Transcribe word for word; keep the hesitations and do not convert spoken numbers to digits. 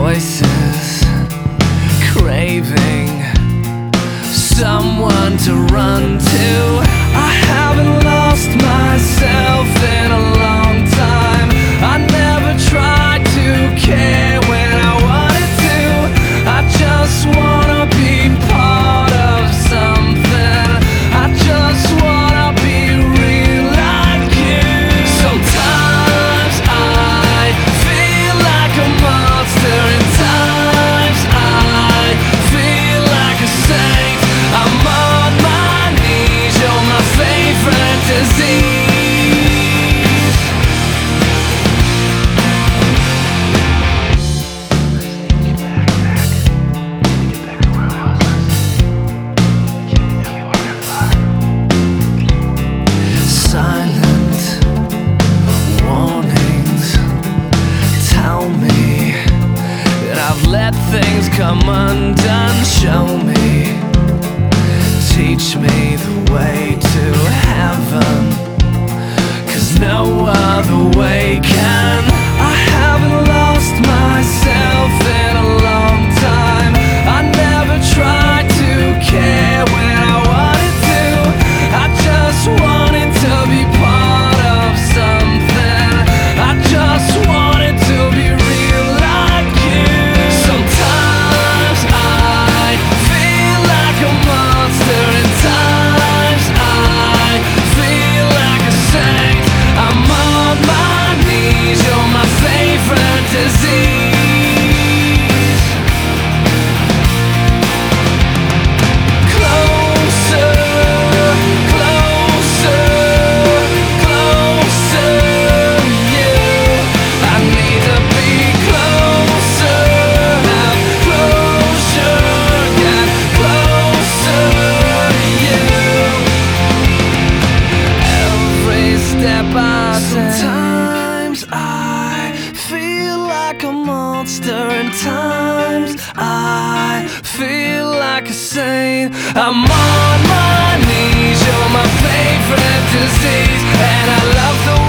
voices craving someone to run to. I haven't lost myself in a long time. I never tried to care when I wanted to. I just wanna be part of something. I just wanna be real like you. Sometimes I feel like a monster, and times I feel like a saint. I'm on my knees, you're my favorite disease. Silent warnings tell me that I've let things come undone. Show me, teach me the way to heaven, 'cause no other way can. I haven't lost myself in a long time. I never tried to care when I wanted to. I just wanted to be part of something. I just wanted to be real like you. Sometimes I feel like a monster, and times I feel like a saint. I'm on my knees, you're my favorite disease. Closer, closer, closer, you. I need to be closer, have closure, get closer, you. Every step I take. Sometimes I feel like a monster, and times I feel like a saint. I'm on my knees, you're my favorite disease, and I love the